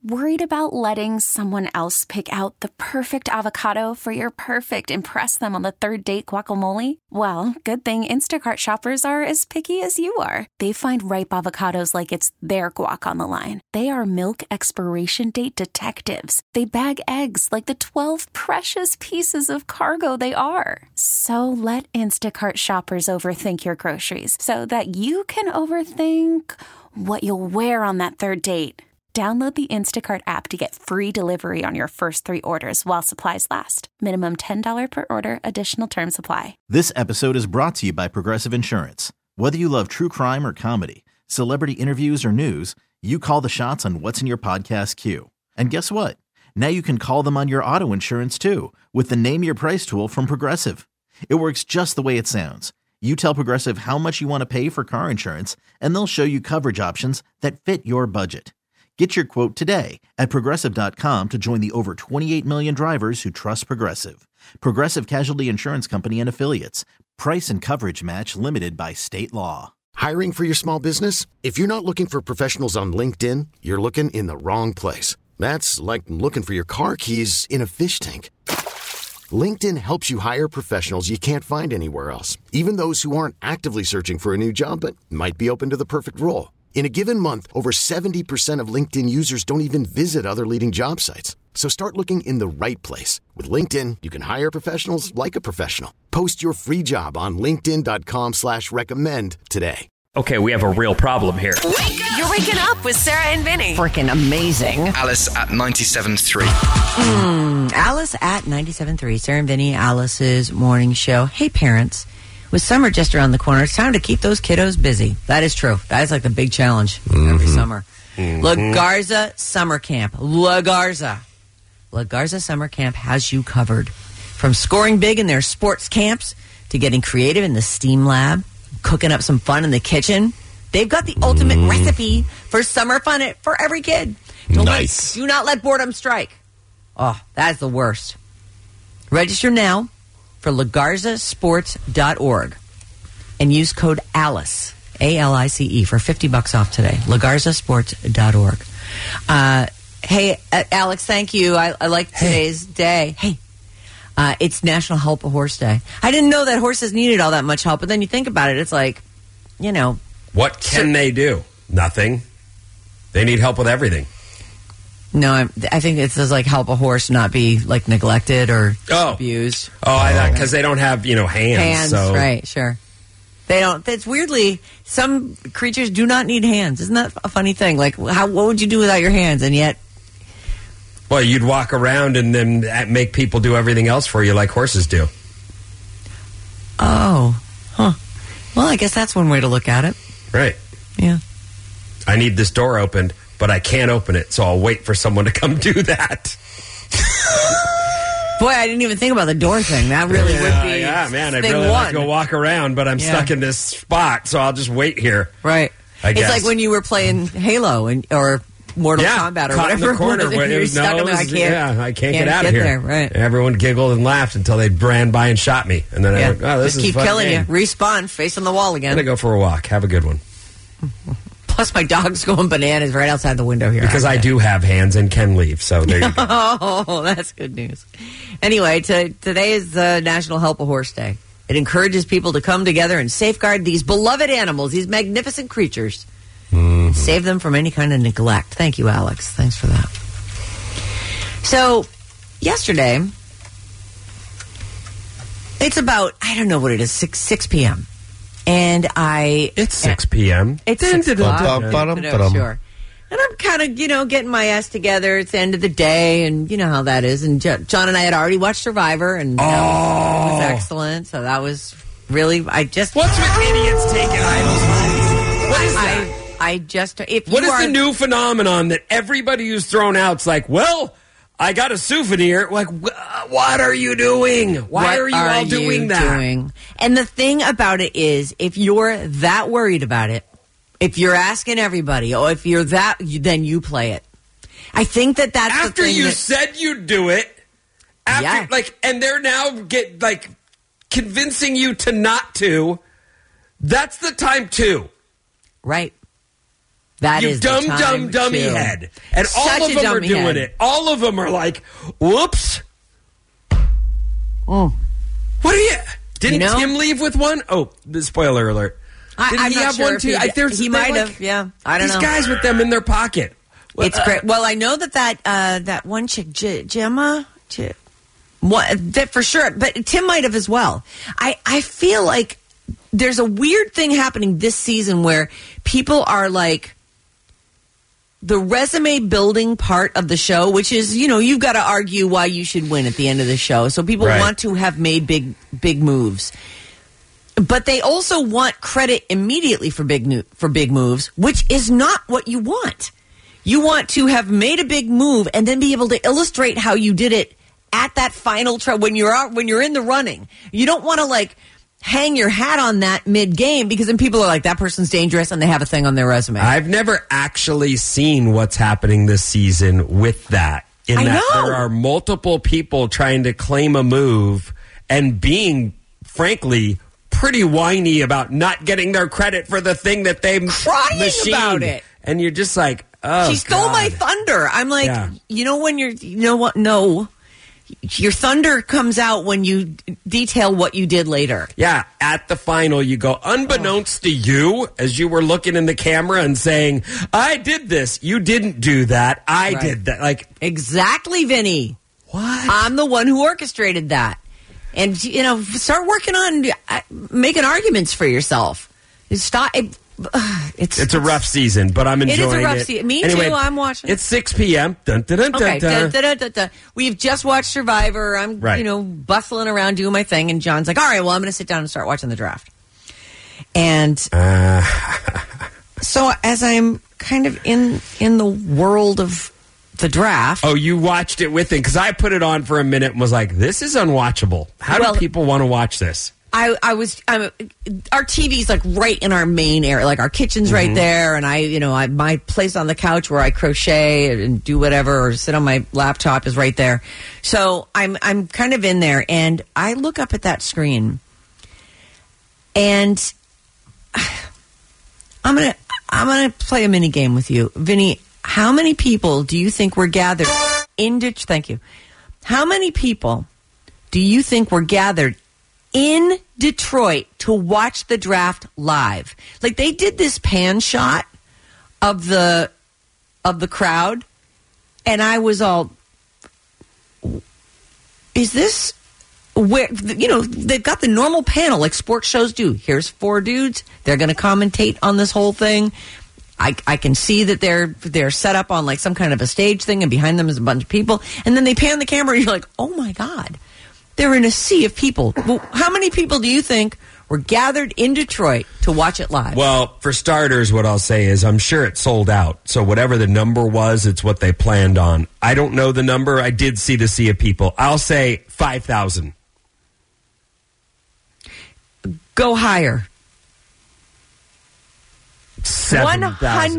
Worried about letting someone else pick out the perfect avocado for your perfect impress them on the third date guacamole? Well, good thing Instacart shoppers are as picky as you are. They find ripe avocados like it's their guac on the line. They are milk expiration date detectives. They bag eggs like the 12 precious pieces of cargo they are. So let Instacart shoppers overthink your groceries so that you can overthink what you'll wear on that third date. Download the Instacart app to get free delivery on your first 3 orders while supplies last. Minimum $10 per order. Additional terms apply. This episode is brought to you by Progressive Insurance. Whether you love true crime or comedy, celebrity interviews or news, you call the shots on what's in your podcast queue. And guess what? Now you can call them on your auto insurance too with the Name Your Price tool from Progressive. It works just the way it sounds. You tell Progressive how much you want to pay for car insurance, and they'll show you coverage options that fit your budget. Get your quote today at Progressive.com to join the over 28 million drivers who trust Progressive. Progressive Casualty Insurance Company and Affiliates. Price and coverage match limited by state law. Hiring for your small business? If you're not looking for professionals on LinkedIn, you're looking in the wrong place. That's like looking for your car keys in a fish tank. LinkedIn helps you hire professionals you can't find anywhere else, even those who aren't actively searching for a new job but might be open to the perfect role. In a given month, over 70% of LinkedIn users don't even visit other leading job sites. So start looking in the right place. With LinkedIn, you can hire professionals like a professional. Post your free job on linkedin.com/recommend today. Okay, we have a real problem here. You're waking up with Sarah and Vinny. Freaking amazing. Alice at 97.3. Alice at 97.3. Sarah and Vinny, Alice's morning show. Hey, parents. With summer just around the corner, it's time to keep those kiddos busy. That is true. That is like the big challenge every summer. La Garza Summer Camp. La Garza Summer Camp has you covered. From scoring big in their sports camps to getting creative in the STEAM lab, cooking up some fun in the kitchen, they've got the ultimate recipe for summer fun for every kid. Do not let boredom strike. Oh, that's the worst. Register now for lagarzasports.org and use code ALICE, ALICE, for $50 off today. lagarzasports.org. Hey, Alex, thank you. I like today's day. Hey, it's National Help a Horse Day. I didn't know that horses needed all that much help, but then you think about it, it's like, you know. What can they do? Nothing. They need help with everything. No, I think it says like help a horse not be like neglected or abused. Oh, I thought because they don't have hands. Hands, so. Right? Sure. They don't. It's weirdly some creatures do not need hands. Isn't that a funny thing? Like, what would you do without your hands? And yet, well, you'd walk around and then make people do everything else for you, like horses do. Oh, huh. Well, I guess that's one way to look at it. Right. Yeah. I need this door opened, but I can't open it, so I'll wait for someone to come do that. Boy, I didn't even think about the door thing. That really would be man, I'd really like to go walk around, but I'm stuck in this spot, so I'll just wait here. Right. I guess. It's like when you were playing Halo or Mortal Kombat or whatever. In the corner, you're stuck in there. I can't get out of here. There, right. Everyone giggled and laughed until they ran by and shot me. And then I went, this just is keep fun killing game. you. Respawn, face on the wall again. I'm going to go for a walk. Have a good one. Plus, my dog's going bananas right outside the window here. Because I do have hands and can leave, so there you go. Oh, that's good news. Anyway, today is National Help a Horse Day. It encourages people to come together and safeguard these beloved animals, these magnificent creatures. Mm-hmm. Save them from any kind of neglect. Thank you, Alex. Thanks for that. So, yesterday, it's about, I don't know what it is, 6 p.m. And It's 6 p.m. It's 6 o'clock. Sure. And I'm kind of, getting my ass together. It's the end of the day, and you know how that is. And John and I had already watched Survivor, and it was excellent. So that was really, What's with idiots taking idols' money? What is that? What is the new phenomenon that everybody who's thrown out's like, well, I got a souvenir. Like, what are you doing? Why are you all doing that? And the thing about it is, if you're that worried about it, if you're asking everybody, if you're that, then you play it. I think that's after the thing you said you'd do it. And they're now convincing you to not to. That's the time too. Right. That you is dumb dummy too. head. And Such all of a them are dummy doing head. it. All of them are like, whoops. Oh. What are you? Didn't You know? Tim leave with one? Oh, the spoiler alert. Didn't I'm he not have sure one if too? he might have. Yeah, I don't know. These guys with them in their pocket. It's great. Well, I know that one chick, Gemma, that for sure. But Tim might have as well. I feel like there's a weird thing happening this season where people are like the resume building part of the show, which is, you've got to argue why you should win at the end of the show. So people want to have made big moves. But they also want credit immediately for big moves, which is not what you want. You want to have made a big move and then be able to illustrate how you did it at that final when you're in the running. You don't want to hang your hat on that mid-game because then people are like, that person's dangerous and they have a thing on their resume. I've never actually seen what's happening this season with that. I know. There are multiple people trying to claim a move and being, frankly, pretty whiny about not getting their credit for the thing that they crying about it. And you're just like, oh, she stole my thunder. I'm like, when No. Your thunder comes out when you detail what you did later. Yeah, at the final, you go, unbeknownst to you, as you were looking in the camera and saying, I did this. You didn't do that. I did that. Exactly, Vinny. What? I'm the one who orchestrated that. And, start working on making arguments for yourself. It's a rough season, but I'm enjoying it. It is a rough season. Me anyway, too. I'm watching it. It's 6 p.m. Dun, dun, dun, okay. dun, dun. We've just watched Survivor. I'm, bustling around doing my thing. And John's like, all right, well, I'm going to sit down and start watching the draft. And so as I'm kind of in the world of the draft. Oh, you watched it with him? Because I put it on for a minute and was like, this is unwatchable. How do people want to watch this? Our TV's right in our main area, our kitchen's right there, and my place on the couch where I crochet and do whatever or sit on my laptop is right there. So I'm kind of in there, and I look up at that screen, and I'm gonna play a mini game with you, Vinny. How many people do you think were gathered in Detroit? Thank you. How many people do you think were gathered in Detroit to watch the draft live? They did this pan shot of the crowd, and I was all, is this where, they've got the normal panel like sports shows do. Here's 4 dudes. They're going to commentate on this whole thing. I can see that they're set up on some kind of a stage thing, and behind them is a bunch of people. And then they pan the camera, and you're like, oh my God. They're in a sea of people. Well, how many people do you think were gathered in Detroit to watch it live? Well, for starters, what I'll say is I'm sure it sold out. So whatever the number was, it's what they planned on. I don't know the number. I did see the sea of people. I'll say 5,000. Go higher. 7,000.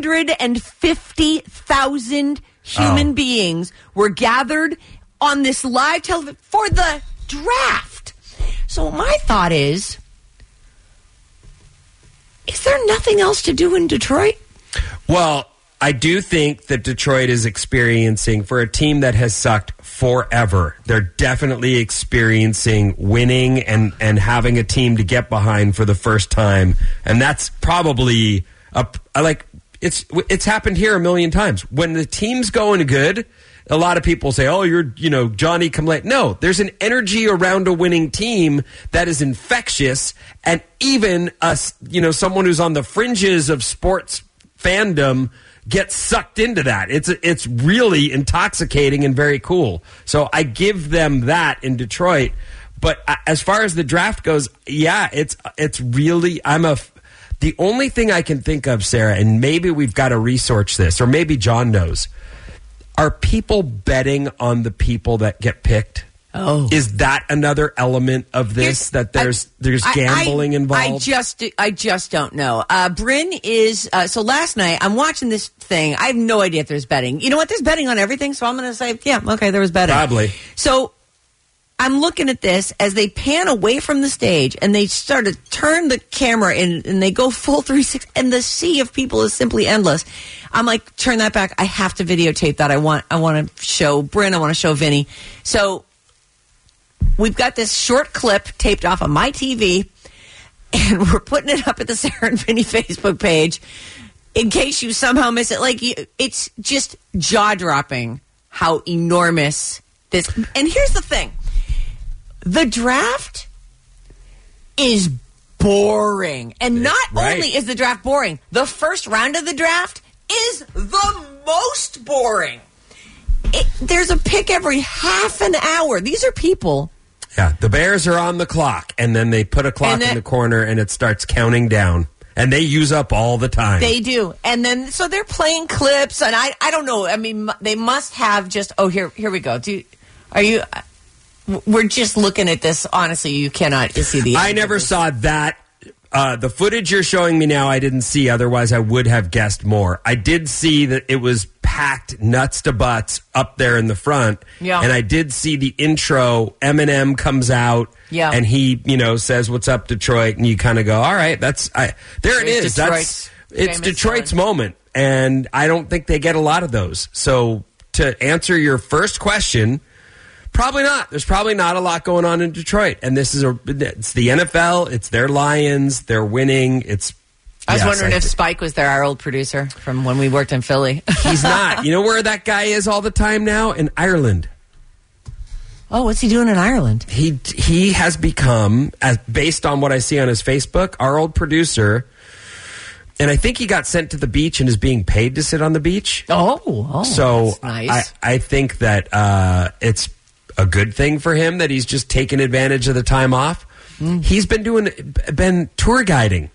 150,000 human beings were gathered on this live television for the draft. So my thought is there nothing else to do in Detroit? Well, I do think that Detroit is experiencing, for a team that has sucked forever, they're definitely experiencing winning and having a team to get behind for the first time. And that's probably it's happened here a million times. When the team's going good, a lot of people say, oh, you're, Johnny come late. No, there's an energy around a winning team that is infectious. And even someone who's on the fringes of sports fandom gets sucked into that. It's really intoxicating and very cool. So I give them that in Detroit. But as far as the draft goes, yeah, it's really, the only thing I can think of, Sarah, and maybe we've got to research this, or maybe John knows, are people betting on the people that get picked? Oh, is that another element of this, that there's gambling involved? I just don't know. Bryn is so last night I'm watching this thing. I have no idea if there's betting. You know what? There's betting on everything, so I'm going to say, yeah, okay, there was betting. Probably. So I'm looking at this as they pan away from the stage and they start to turn the camera and they go full 360 and the sea of people is simply endless. I'm like, turn that back. I have to videotape that. I want to show Bryn. I want to show Vinny. So we've got this short clip taped off of my TV and we're putting it up at the Sarah and Vinny Facebook page in case you somehow miss it. Like, it's just jaw-dropping how enormous this... And here's the thing. The draft is boring. And not only is the draft boring, the first round of the draft is the most boring. There's a pick every half an hour. These are people... Yeah, the Bears are on the clock, and then they put a clock in the corner, and it starts counting down. And they use up all the time. They do. And then, so they're playing clips, and I don't know. I mean, they must have just, here we go. We're just looking at this. Honestly, you cannot see the... I never saw that. The footage you're showing me now, I didn't see. Otherwise, I would have guessed more. I did see that it was packed nuts to butts up there in the front. Yeah. And I did see the intro. Eminem comes out. Yeah. And he, says, "What's up, Detroit?" And you kind of go, all right, there it is. It's Detroit's moment. And I don't think they get a lot of those. So to answer your first question, probably not. There's probably not a lot going on in Detroit. And it's the NFL. It's their Lions. They're winning. I was wondering if Spike was there, our old producer from when we worked in Philly. He's not. You know where that guy is all the time now? In Ireland. Oh, what's he doing in Ireland? He has become, based on what I see on his Facebook, our old producer. And I think he got sent to the beach and is being paid to sit on the beach. Oh, so that's nice. I think that it's a good thing for him that he's just taken advantage of the time off. He's been tour guiding.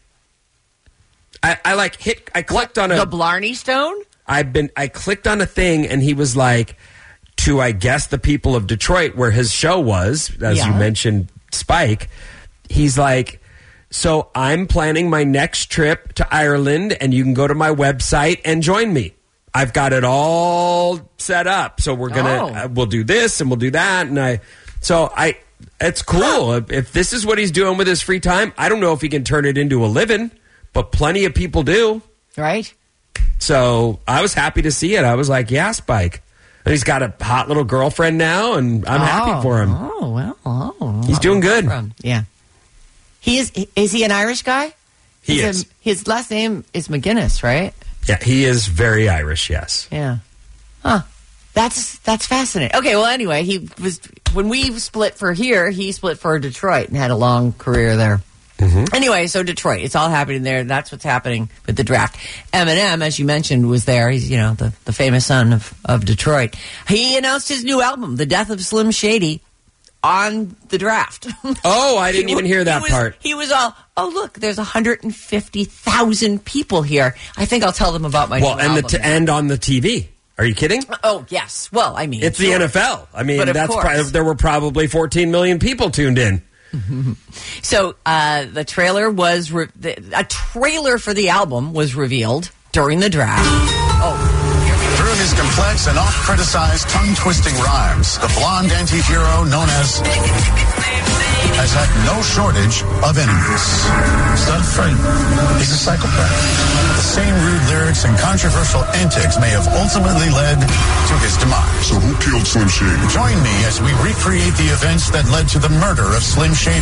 I clicked on the Blarney Stone? I clicked on a thing and he was like, to, I guess, the people of Detroit where his show was, as you mentioned, Spike. He's like, so I'm planning my next trip to Ireland and you can go to my website and join me. I've got it all set up. So we're we'll do this and we'll do that. And it's cool. If this is what he's doing with his free time, I don't know if he can turn it into a living, but plenty of people do. Right. So I was happy to see it. I was like, yeah, Spike. And he's got a hot little girlfriend now, and I'm happy for him. Oh, well. He's doing good. Yeah. Is he an Irish guy? He is. His last name is McGuinness, right? Yeah, he is very Irish, yes. Yeah. Huh. That's fascinating. Okay, well, anyway, when we split for here, he split for Detroit and had a long career there. Mm-hmm. Anyway, so Detroit, it's all happening there. That's what's happening with the draft. Eminem, as you mentioned, was there. He's, the famous son of Detroit. He announced his new album, The Death of Slim Shady, on the draft. Oh, I didn't even hear that part. He was all, look, there's 150,000 people here. I think I'll tell them about my new album. And on the TV. Are you kidding? Oh, yes. Well, I mean, it's the NFL. I mean, there were probably 14 million people tuned in. So the trailer was a trailer for the album was revealed during the draft. Through his complex and oft-criticized tongue-twisting rhymes, the blonde anti-hero known as has had no shortage of enemies. He's not afraid. He's a psychopath. The same rude lyrics and controversial antics may have ultimately led to his demise. So who killed Slim Shady? Join me as we recreate the events that led to the murder of Slim Shady.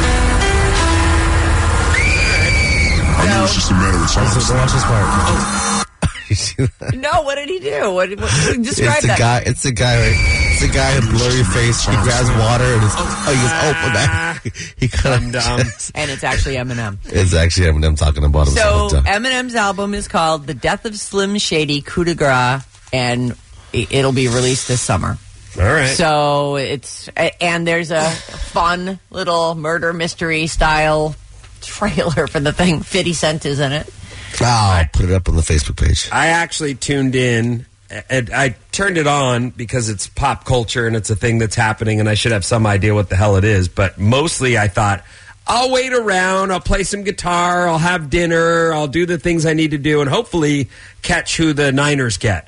I mean, it's just a matter of time. Watch this part. No, what did he do? What describe that? It's the guy with blurry face. He grabs water and he kind of and it's actually Eminem. It's actually Eminem talking about him. So Eminem's album is called The Death of Slim Shady, Coup de Grace, and it'll be released this summer. All right. So there's a fun little murder mystery style trailer for the thing. 50 Cent is in it. I'll put it up on the Facebook page. I actually tuned in, and I turned it on because it's pop culture and it's a thing that's happening, and I should have some idea what the hell it is. But mostly I thought, I'll wait around, I'll play some guitar, I'll have dinner, I'll do the things I need to do, and hopefully catch who the Niners get.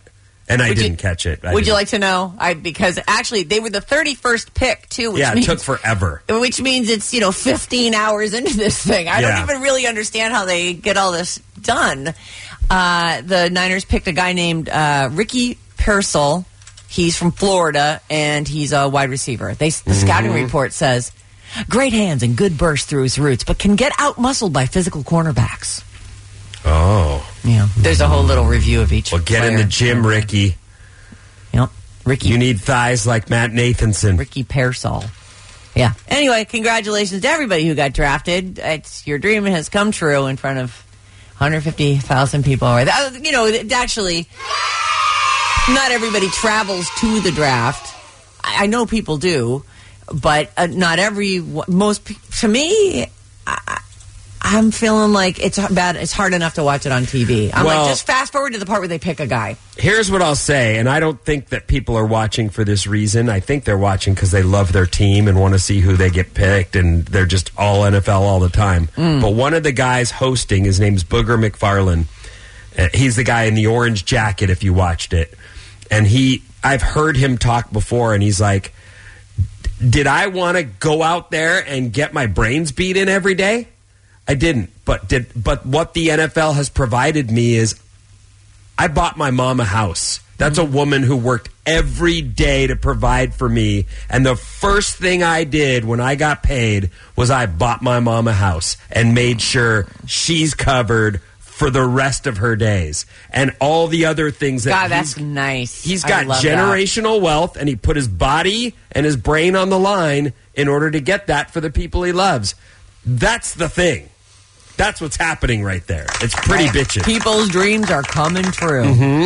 And I didn't catch it. Would you like to know? Because actually, they were the 31st pick, too. Which it took forever. Which means it's, 15 hours into this thing. I don't even really understand how they get all this done. The Niners picked a guy named Ricky Pearsall. He's from Florida, and he's a wide receiver. The scouting report says, great hands and good burst through his roots, but can get out-muscled by physical cornerbacks. Oh. Yeah. There's a whole little review of each Well, get in the gym, Ricky. Yep. Ricky. You need thighs like Matt Nathanson. Ricky Pearsall. Yeah. Anyway, congratulations to everybody who got drafted. Your dream has come true in front of 150,000 people. Actually, not everybody travels to the draft. I know people do, but not to me, I'm feeling like it's bad. It's hard enough to watch it on TV. I'm like, just fast forward to the part where they pick a guy. Here's what I'll say, and I don't think that people are watching for this reason. I think they're watching because they love their team and want to see who they get picked, and they're just all NFL all the time. But one of the guys hosting, his name's Booger McFarland. He's the guy in the orange jacket, if you watched it. And I've heard him talk before, and he's like, did I want to go out there and get my brains beat in every day? I didn't, but what the NFL has provided me is I bought my mom a house. That's a woman who worked every day to provide for me, and the first thing I did when I got paid was I bought my mom a house and made sure she's covered for the rest of her days, and all the other things that that's nice. He's got generational wealth, and he put his body and his brain on the line in order to get that for the people he loves. That's the thing. That's what's happening right there. It's pretty bitchin'. People's dreams are coming true.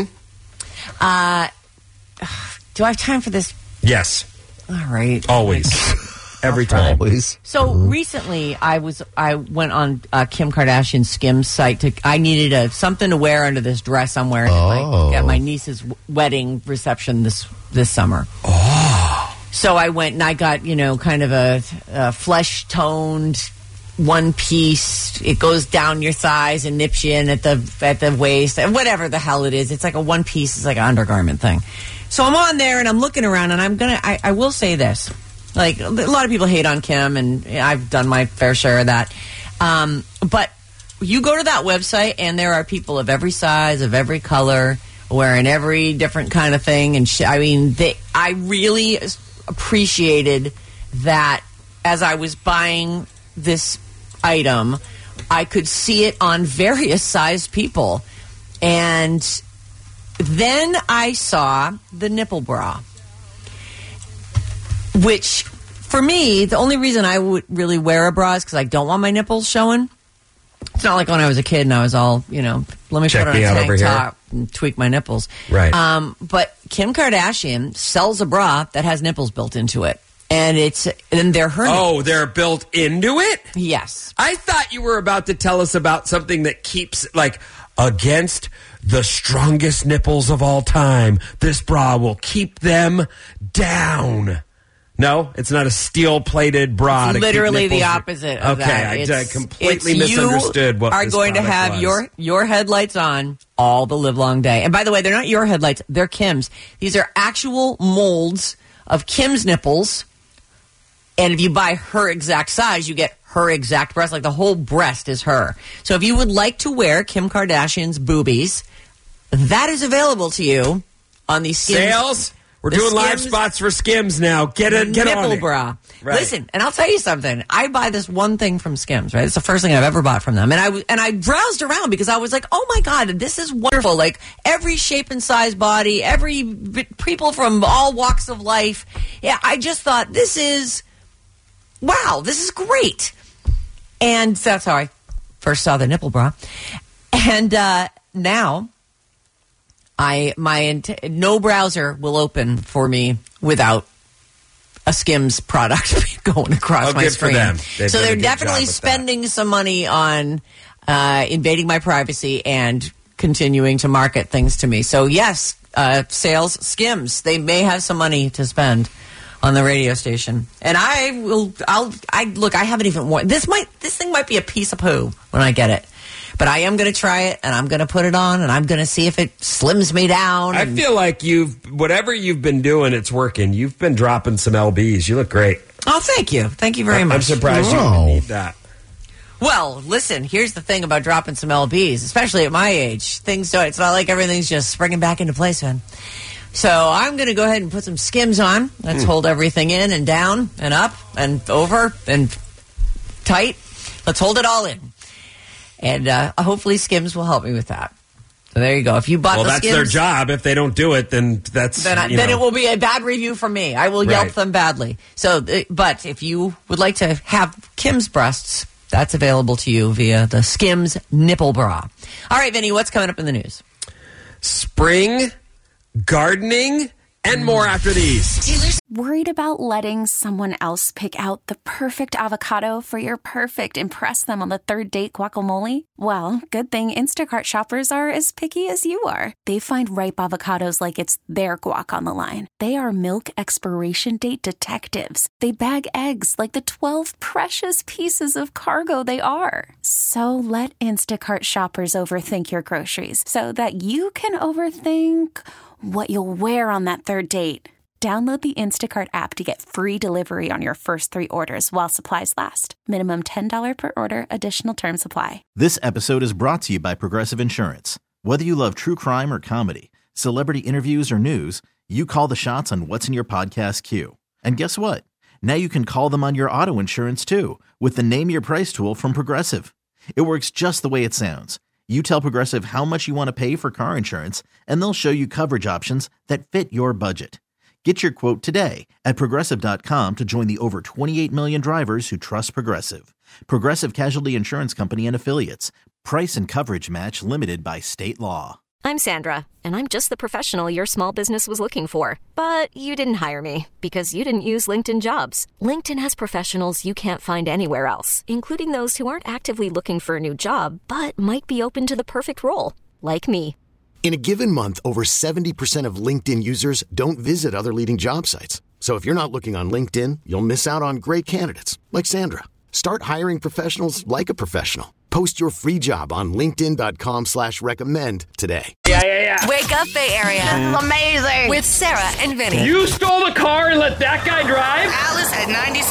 Do I have time for this? Yes. All right. Always. Every time. Always. So recently, I went on Kim Kardashian's Skims site. I needed something to wear under this dress I'm wearing at my niece's wedding reception this summer. Oh. So I went and I got kind of a flesh toned one piece. It goes down your thighs and nips you in at the waist, whatever the hell it is. It's like a one piece. It's like an undergarment thing. So I'm on there and I'm looking around, and I will say this. Like, a lot of people hate on Kim, and I've done my fair share of that. But you go to that website, and there are people of every size, of every color, wearing every different kind of thing. And I really appreciated that as I was buying this item, I could see it on various sized people. And then I saw the nipple bra, which, for me, the only reason I would really wear a bra is because I don't want my nipples showing. It's not like when I was a kid and I was all, let me check put on a tank top here and tweak my nipples. Right. But Kim Kardashian sells a bra that has nipples built into it. And they're her nipples. Oh, they're built into it? Yes. I thought you were about to tell us about something that keeps, against the strongest nipples of all time. This bra will keep them down. No, it's not a steel-plated bra. It's literally the opposite of that. Okay, I completely misunderstood what you are this going to have was. your headlights on all the livelong day. And by the way, they're not your headlights; they're Kim's. These are actual molds of Kim's nipples. And if you buy her exact size, you get her exact breast. Like, the whole breast is her. So if you would like to wear Kim Kardashian's boobies, that is available to you on these Skims. Sales? We're doing live spots for Skims now. Get on it. Nipple bra. Right. Listen, and I'll tell you something. I buy this one thing from Skims, right? It's the first thing I've ever bought from them. And I browsed around because I was like, oh my God, this is wonderful. Like, every shape and size body, people from all walks of life. Yeah, I just thought, this is great. And that's how I first saw the nipple bra. And now no browser will open for me without a Skims product going across my screen. For them. So they're definitely spending some money on invading my privacy and continuing to market things to me. So yes, sales, Skims, they may have some money to spend on the radio station. And I haven't even worn this thing might be a piece of poo when I get it. But I am going to try it, and I'm going to put it on, and I'm going to see if it slims me down. I feel like whatever you've been doing, it's working. You've been dropping some LBs. You look great. Oh, thank you. Thank you very much. I'm surprised you didn't need that. Well, listen, here's the thing about dropping some LBs, especially at my age. It's not like everything's just springing back into place, man. So I'm going to go ahead and put some Skims on. Let's hold everything in and down and up and over and tight. Let's hold it all in. And hopefully Skims will help me with that. So there you go. If you bought the Skims... Well, that's their job. If they don't do it, then that's... Then it will be a bad review from me. I will Yelp them badly. So, but if you would like to have Kim's breasts, that's available to you via the Skims nipple bra. All right, Vinny, what's coming up in the news? Spring, gardening, and more after these. Worried about letting someone else pick out the perfect avocado for your perfect impress them on the third date guacamole? Well, good thing Instacart shoppers are as picky as you are. They find ripe avocados like it's their guac on the line. They are milk expiration date detectives. They bag eggs like the 12 precious pieces of cargo they are. So let Instacart shoppers overthink your groceries so that you can overthink what you'll wear on that third date. Download the Instacart app to get free delivery on your first 3 orders while supplies last. Minimum $10 per order. Additional terms apply. This episode is brought to you by Progressive Insurance. Whether you love true crime or comedy, celebrity interviews or news, you call the shots on what's in your podcast queue. And guess what? Now you can call them on your auto insurance too with the Name Your Price tool from Progressive. It works just the way it sounds. You tell Progressive how much you want to pay for car insurance, and they'll show you coverage options that fit your budget. Get your quote today at Progressive.com to join the over 28 million drivers who trust Progressive. Progressive Casualty Insurance Company and Affiliates. Price and coverage match limited by state law. I'm Sandra, and I'm just the professional your small business was looking for. But you didn't hire me because you didn't use LinkedIn Jobs. LinkedIn has professionals you can't find anywhere else, including those who aren't actively looking for a new job, but might be open to the perfect role, like me. In a given month, over 70% of LinkedIn users don't visit other leading job sites. So if you're not looking on LinkedIn, you'll miss out on great candidates like Sandra. Start hiring professionals like a professional. Post your free job on linkedin.com/recommend today. Yeah. Wake up, Bay Area. This is amazing. With Sarah and Vinny. You stole the car and let that guy drive? Alice at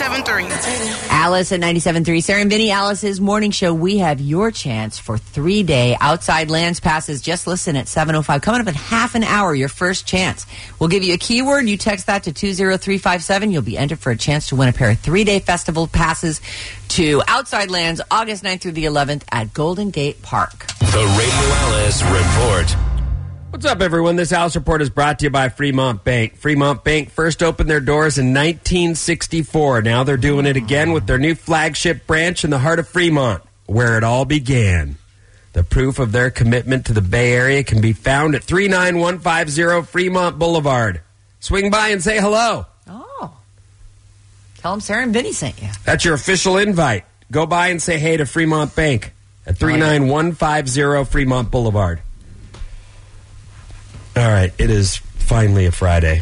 97.3. Alice at 97.3. Sarah and Vinny, Alice's morning show. We have your chance for 3-day outside lands passes. Just listen at 7:05. Coming up in half an hour, your first chance. We'll give you a keyword. You text that to 20357. You'll be entered for a chance to win a pair of 3-day festival passes to Outside Lands, August 9th through the 11th at Golden Gate Park. The Radio Alice Report. What's up, everyone? This Alice Report is brought to you by Fremont Bank. Fremont Bank first opened their doors in 1964. Now they're doing it again with their new flagship branch in the heart of Fremont, where it all began. The proof of their commitment to the Bay Area can be found at 39150 Fremont Boulevard. Swing by and say hello. Oh. Tell them Sarah and Vinny sent you. That's your official invite. Go by and say hey to Fremont Bank at 39150 Fremont Boulevard. All right, it is finally a Friday.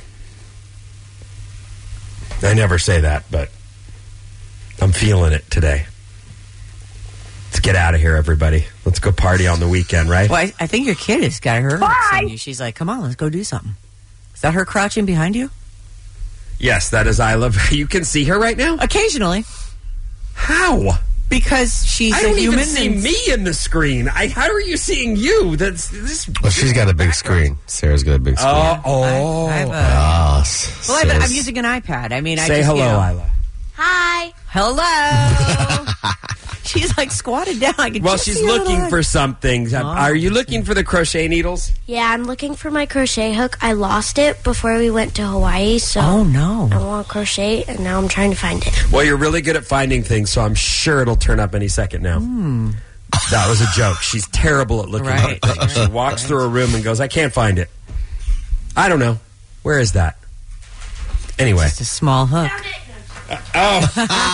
I never say that, but I'm feeling it today. Let's get out of here, everybody. Let's go party on the weekend, right? Well, I think your kid has got her. Bye. She's like, come on, let's go do something. Is that her crouching behind you? Yes, that is Isla. You can see her right now? Occasionally. How? Because she's I don't a human. even see me in the screen. How are you seeing you? That's this. Well, she's got a big screen. Sarah's got a big screen. I'm using an iPad. I mean, say hello, Isla. Hi. Hello. She's like squatted down. She's looking for something. Are you looking for the crochet needles? Yeah, I'm looking for my crochet hook. I lost it before we went to Hawaii, so oh no! I want to crochet, and now I'm trying to find it. Well, you're really good at finding things, so I'm sure it'll turn up any second now. That was a joke. She's terrible at looking for things. She walks through a room and goes, I can't find it. I don't know. Where is that? Anyway. It's just a small hook. Oh,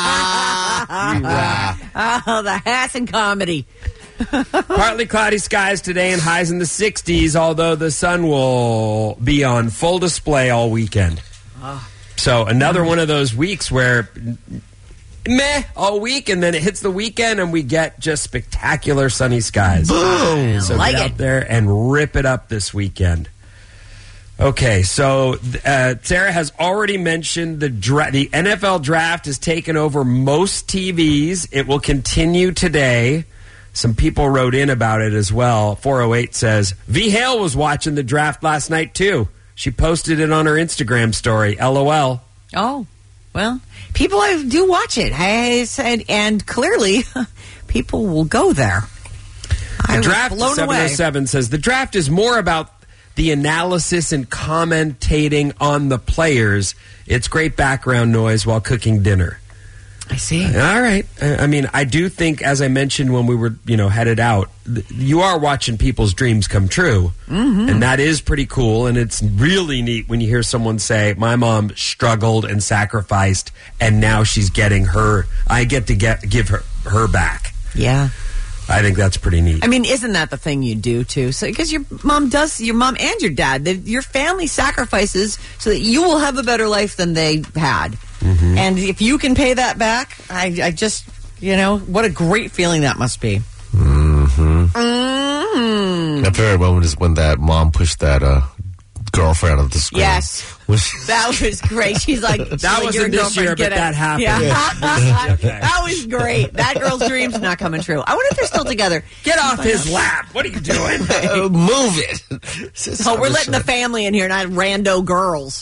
the Hassan comedy. Partly cloudy skies today and highs in the 60s, although the sun will be on full display all weekend. So another one of those weeks where meh all week, and then it hits the weekend, and we get just spectacular sunny skies. Boom! So Like get out there and rip it up this weekend. Okay, so Sarah has already mentioned the NFL draft has taken over most TVs. It will continue today. Some people wrote in about it as well. 408 says, V. Hale was watching the draft last night, too. She posted it on her Instagram story. LOL. Oh, well, people do watch it. I said, and clearly, people will go there. The draft 707 says, the draft is more about the analysis and commentating on the players. It's great background noise while cooking dinner. I see. All right. I mean, I do think, as I mentioned when we were, headed out, you are watching people's dreams come true. Mm-hmm. And that is pretty cool. And it's really neat when you hear someone say, my mom struggled and sacrificed, and now she's getting her. I get to give her back. Yeah. I think that's pretty neat. I mean, isn't that the thing you do, too? So, because your mom and your dad, your family sacrifices so that you will have a better life than they had. Mm-hmm. And if you can pay that back, I just, what a great feeling that must be. Mm-hmm. Mm-hmm. My favorite moment is when that mom pushed that girlfriend out of the screen. Yes. That was great. She's like, that wasn't this year, but that happened. Yeah. Okay. That was great. That girl's dream's not coming true. I wonder if they're still together. Get off his lap. What are you doing? Move it. So we're letting the family in here, not rando girls.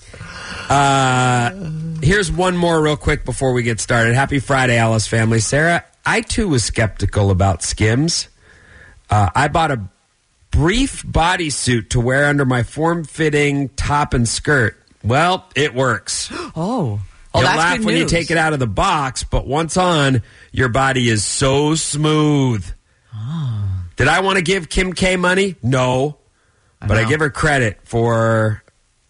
Here's one more real quick before we get started. Happy Friday, Alice family. Sarah, I too was skeptical about Skims. I bought a brief bodysuit to wear under my form-fitting top and skirt. Well, it works. Oh, You'll that's laugh good when news. you take it out of the box, but once on, your body is so smooth. Oh. Did I want to give Kim K money? No. But I give her credit for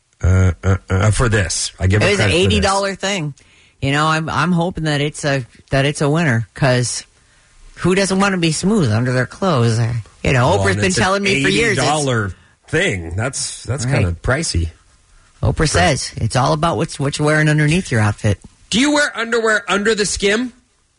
this. I give her credit for this. It was an $80 thing. I'm hoping that it's a winner, because who doesn't want to be smooth under their clothes? Oprah's been telling me for years. $80 thing. That's right. Kind of pricey. Oprah says it's all about what you're wearing underneath your outfit. Do you wear underwear under the skim?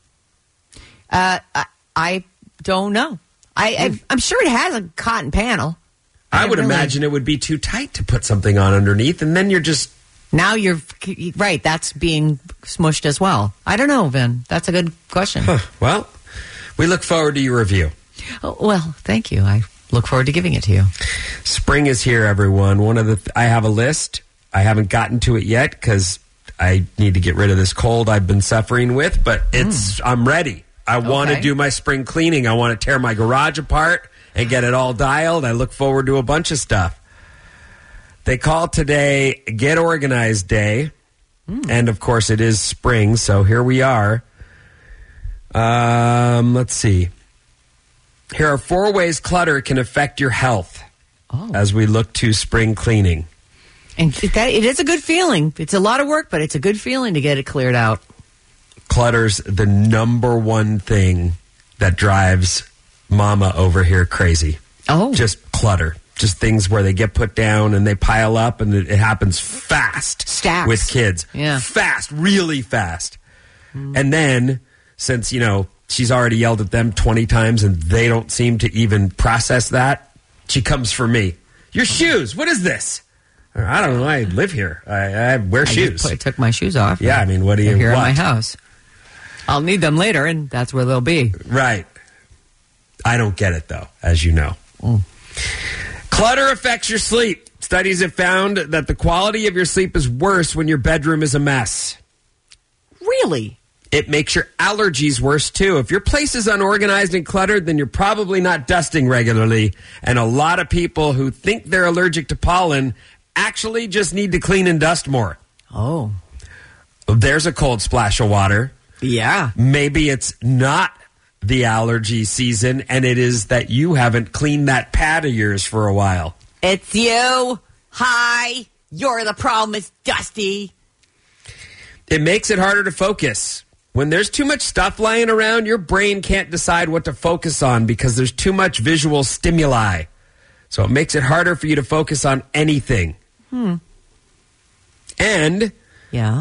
I don't know. I'm sure it has a cotton panel. I would imagine it would be too tight to put something on underneath, and then you're just... Now you're... Right, that's being smushed as well. I don't know, Vin. That's a good question. Well, we look forward to your review. Oh, well, thank you. I look forward to giving it to you. Spring is here, everyone. I have a list. I haven't gotten to it yet because I need to get rid of this cold I've been suffering with, but I'm ready. I want to do my spring cleaning. I want to tear my garage apart and get it all dialed. I look forward to a bunch of stuff. They call today Get Organized Day. And, of course, it is spring, so here we are. Let's see. Here are 4 ways clutter can affect your health as we look to spring cleaning. And it is a good feeling. It's a lot of work, but it's a good feeling to get it cleared out. Clutter's the number one thing that drives Mama over here crazy. Oh. Just clutter. Just things where they get put down and they pile up, and it happens fast. Stacks. With kids. Yeah. Fast, really fast. And then, since, she's already yelled at them 20 times and they don't seem to even process that, she comes for me. Your shoes, what is this? I don't know. I live here. I wear shoes. I took my shoes off. Yeah, I mean, what do you... Here in my house. I'll need them later, and that's where they'll be. Right. I don't get it, though, as you know. Clutter affects your sleep. Studies have found that the quality of your sleep is worse when your bedroom is a mess. Really? It makes your allergies worse, too. If your place is unorganized and cluttered, then you're probably not dusting regularly. And a lot of people who think they're allergic to pollen actually just need to clean and dust more. Oh. There's a cold splash of water. Yeah. Maybe it's not the allergy season, and it is that you haven't cleaned that pad of yours for a while. It's you. Hi. You're the problem. It's dusty. It makes it harder to focus. When there's too much stuff lying around, your brain can't decide what to focus on because there's too much visual stimuli. So it makes it harder for you to focus on anything. And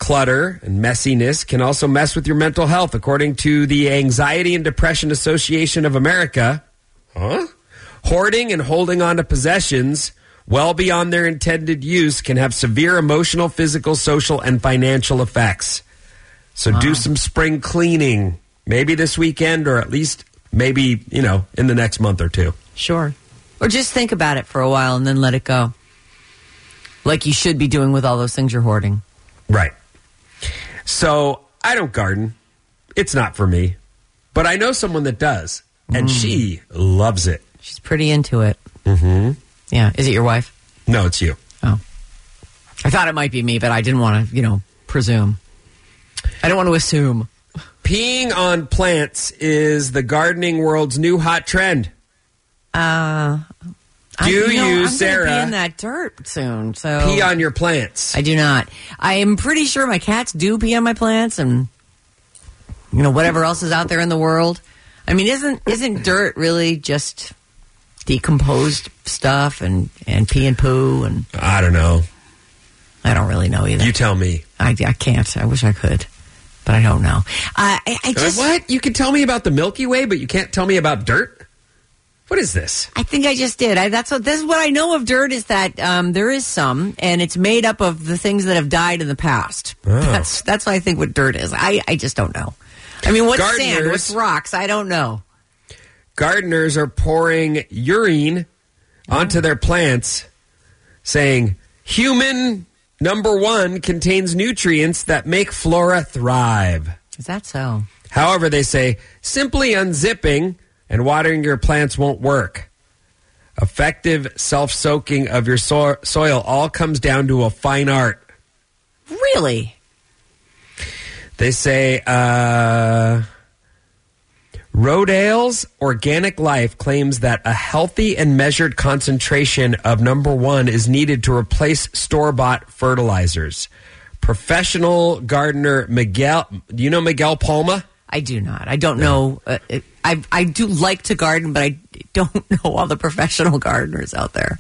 clutter and messiness can also mess with your mental health. According to the Anxiety and Depression Association of America, hoarding and holding on to possessions well beyond their intended use can have severe emotional, physical, social, and financial effects. So do some spring cleaning, maybe this weekend, or at least maybe, in the next month or two. Sure. Or just think about it for a while and then let it go. Like you should be doing with all those things you're hoarding. Right. So I don't garden. It's not for me. But I know someone that does, and she loves it. She's pretty into it. Mm-hmm. Yeah. Is it your wife? No, it's you. Oh. I thought it might be me, but I didn't want to, presume. I don't want to assume. Peeing on plants is the gardening world's new hot trend. I'm Sarah, be in that dirt soon. So pee on your plants? I do not. I am pretty sure my cats do pee on my plants, and whatever else is out there in the world. I mean, isn't dirt really just decomposed stuff and pee and poo? And I don't know. I don't really know either. You tell me. I can't. I wish I could, but I don't know. I just what? You can tell me about the Milky Way, but you can't tell me about dirt? What is this? I think I just did. This is what I know of dirt is that there is some, and it's made up of the things that have died in the past. Oh. That's what I think what dirt is. I just don't know. I mean, what's sand? What's rocks? I don't know. Gardeners are pouring urine onto their plants, saying, human number 1 contains nutrients that make flora thrive. Is that so? However, they say, simply unzipping and watering your plants won't work. Effective self-soaking of your soil all comes down to a fine art. Really? They say, Rodale's Organic Life claims that a healthy and measured concentration of number 1 is needed to replace store-bought fertilizers. Professional gardener Miguel, do you know Miguel Palma? I do not. I don't know. I do like to garden, but I don't know all the professional gardeners out there.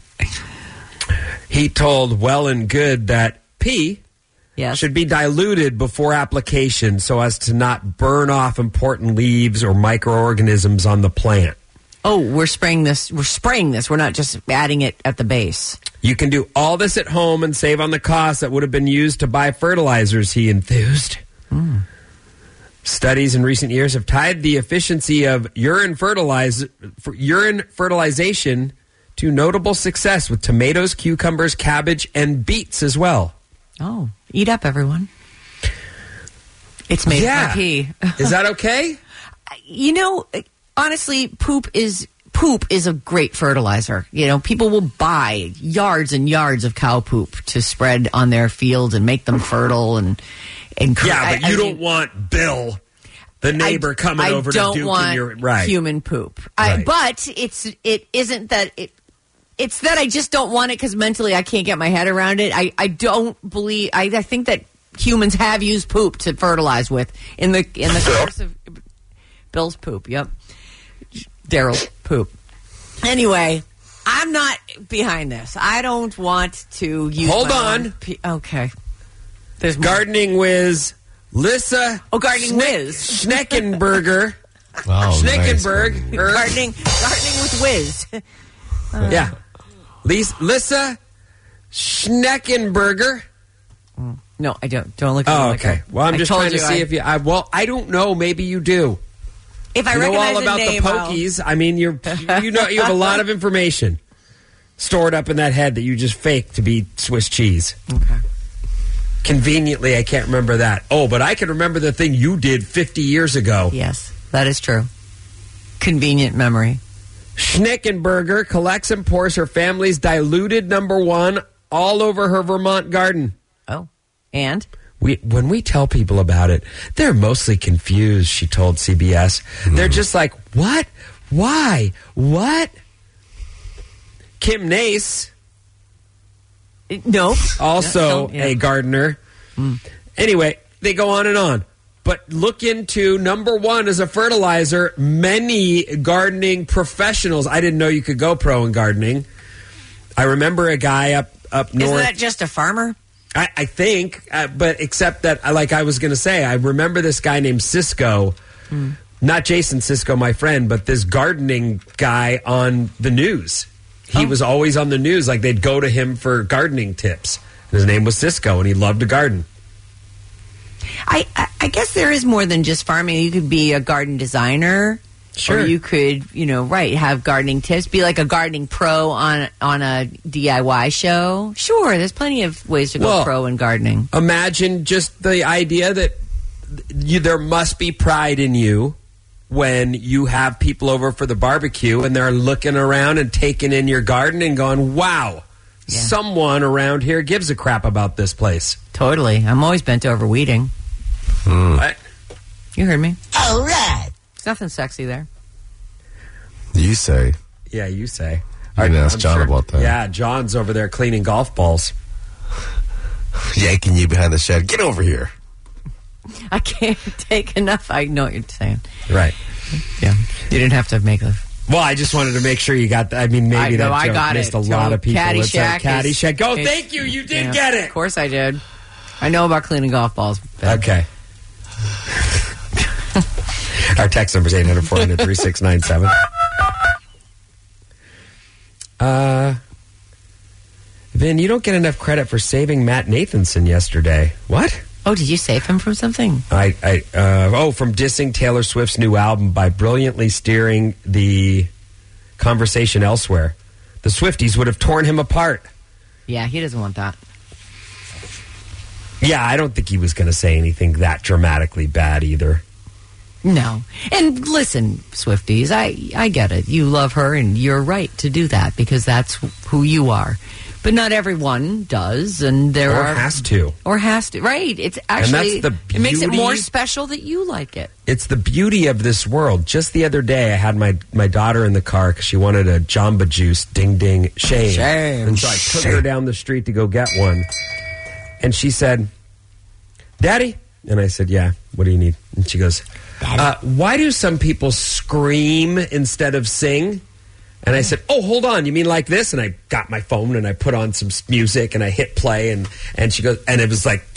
He told Well and Good that pee should be diluted before application so as to not burn off important leaves or microorganisms on the plant. Oh, we're spraying this. We're not just adding it at the base. You can do all this at home and save on the costs that would have been used to buy fertilizers, he enthused. Studies in recent years have tied the efficiency of urine fertilization to notable success with tomatoes, cucumbers, cabbage, and beets as well. Oh, eat up, everyone. It's made of pee. Is that okay? Honestly, poop is a great fertilizer. People will buy yards and yards of cow poop to spread on their fields and make them fertile and but you don't want Bill, the neighbor, coming over to Duke in your human poop. Right. But it isn't that it. It's that I just don't want it because mentally I can't get my head around it. I don't believe. I think that humans have used poop to fertilize with in the course of Bill's poop. Yep, Daryl's poop. Anyway, I'm not behind this. I don't want to use. Hold on. Okay. There's gardening whiz Lissa. Oh, gardening whiz Schneckenberger. Oh, Schneckenberg. Nice. Gardening with whiz. Yeah. Lissa Schneckenberger. No, I don't. Don't look at me. Oh, okay. Well, I'm just trying to see if you. I don't know. Maybe you do. If I know recognize all about the name, the Pokies, I mean, you have a lot of information stored up in that head that you just fake to be Swiss cheese. Okay. Conveniently, I can't remember that. Oh, but I can remember the thing you did 50 years ago. Yes, that is true. Convenient memory. Schneckenberger collects and pours her family's diluted number 1 all over her Vermont garden. Oh, and? When we tell people about it, they're mostly confused, she told CBS. They're just like, what? Why? What? Kim Nace. Nope. Also a gardener. Anyway, they go on and on. But look into number 1 as a fertilizer. Many gardening professionals. I didn't know you could go pro in gardening. I remember a guy up north. Isn't that just a farmer? I think, but except that, like I was going to say, I remember this guy named Cisco, not Jason Cisco, my friend, but this gardening guy on the news. He was always on the news. Like they'd go to him for gardening tips. His name was Cisco, and he loved to garden. I guess there is more than just farming. You could be a garden designer. Sure. Or you could, have gardening tips. Be like a gardening pro on a DIY show. Sure, there's plenty of ways to go pro in gardening. Imagine just the idea that there must be pride in you when you have people over for the barbecue and they're looking around and taking in your garden and going, wow, someone around here gives a crap about this place. Totally. I'm always bent over weeding. What? You heard me. All right. There's nothing sexy there. You say. Yeah, you say. You can ask John about that. Yeah, John's over there cleaning golf balls. Yanking you behind the shed. Get over here. I can't take enough. I know what you're saying. Right. Yeah. You didn't have to make a... Well, I just wanted to make sure you got that. I mean, maybe that joke missed a lot of people. Caddyshack. Caddyshack. Oh, thank you. You did get it. Of course I did. I know about cleaning golf balls. Okay. Our text number is 800-400-3697. Vin, you don't get enough credit for saving Matt Nathanson yesterday. What? Oh, did you save him from something? From dissing Taylor Swift's new album by brilliantly steering the conversation elsewhere. The Swifties would have torn him apart. Yeah, he doesn't want that. Yeah, I don't think he was going to say anything that dramatically bad either. No. And listen, Swifties, I get it. You love her, and you're right to do that because that's who you are. But not everyone does, and has to. Right. It's actually, and that's the beauty. It makes it more special that you like it. It's the beauty of this world. Just the other day, I had my daughter in the car because she wanted a Jamba Juice, ding, ding, shame. And so I took her down the street to go get one. And she said, Daddy? And I said, yeah, what do you need? And she goes, why do some people scream instead of sing? And I said, oh, hold on. You mean like this? And I got my phone and I put on some music and I hit play and she goes, and it was like,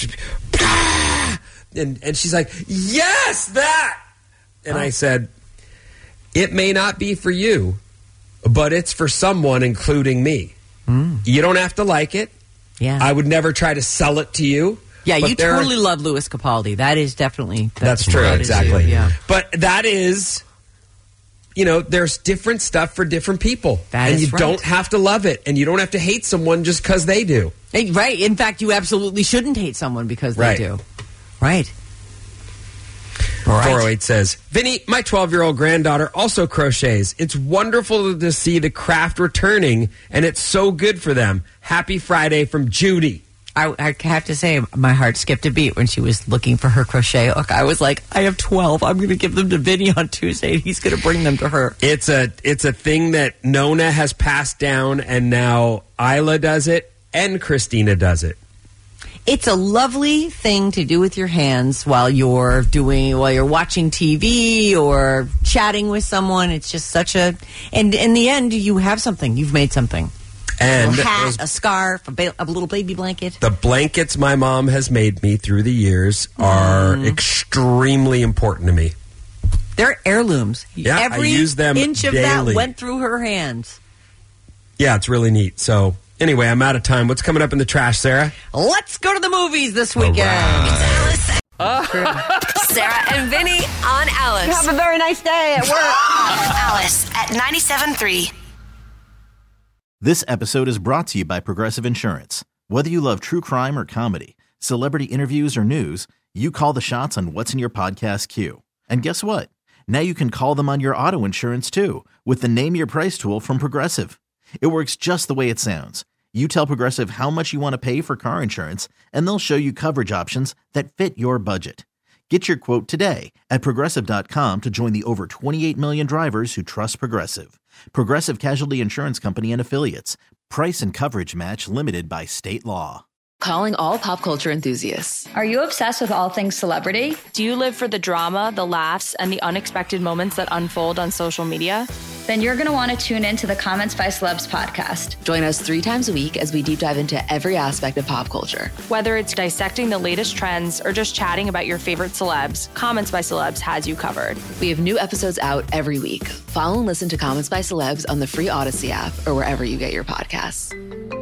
and she's like, yes, that. And I said, it may not be for you, but it's for someone, including me. You don't have to like it. Yeah. I would never try to sell it to you. Yeah, you totally love Louis Capaldi. That is definitely... That's true, exactly. Yeah. But that is... there's different stuff for different people. And you don't have to love it. And you don't have to hate someone just because they do. Right. In fact, you absolutely shouldn't hate someone because they do. Right. 408 says, Vinny, my 12-year-old granddaughter also crochets. It's wonderful to see the craft returning, and it's so good for them. Happy Friday from Judy. I have to say, my heart skipped a beat when she was looking for her crochet hook. I was like, I have 12. I'm going to give them to Vinny on Tuesday, and he's going to bring them to her. It's a thing that Nona has passed down, and now Isla does it, and Christina does it. It's a lovely thing to do with your hands while you're watching TV or chatting with someone. It's just such a... And in the end, you have something. You've made something. And a hat, a scarf, a little baby blanket. The blankets my mom has made me through the years are extremely important to me. They're heirlooms. Yeah, Every I use them inch of daily. that went through her hands. Yeah, it's really neat. So, anyway, I'm out of time. What's coming up in the trash, Sarah? Let's go to the movies this weekend. Sarah and Vinny on Alice. Have a very nice day at work. Alice at 97.3. This episode is brought to you by Progressive Insurance. Whether you love true crime or comedy, celebrity interviews or news, you call the shots on what's in your podcast queue. And guess what? Now you can call them on your auto insurance too with the Name Your Price tool from Progressive. It works just the way it sounds. You tell Progressive how much you want to pay for car insurance, and they'll show you coverage options that fit your budget. Get your quote today at Progressive.com to join the over 28 million drivers who trust Progressive. Progressive Casualty Insurance Company and Affiliates. Price and coverage match limited by state law. Calling all pop culture enthusiasts. Are you obsessed with all things celebrity? Do you live for the drama, the laughs, and the unexpected moments that unfold on social media? then you're going to want to tune in to the Comments by Celebs podcast. Join us 3 times a week as we deep dive into every aspect of pop culture. Whether it's dissecting the latest trends or just chatting about your favorite celebs, Comments by Celebs has you covered. We have new episodes out every week. Follow and listen to Comments by Celebs on the free Odyssey app or wherever you get your podcasts.